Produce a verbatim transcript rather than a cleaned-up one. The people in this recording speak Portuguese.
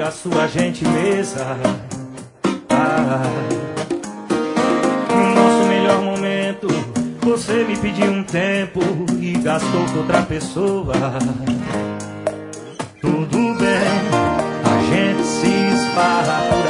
a sua gentileza. Ah, no nosso melhor momento, você me pediu um tempo e gastou com outra pessoa. Tudo bem, a gente se esbarra por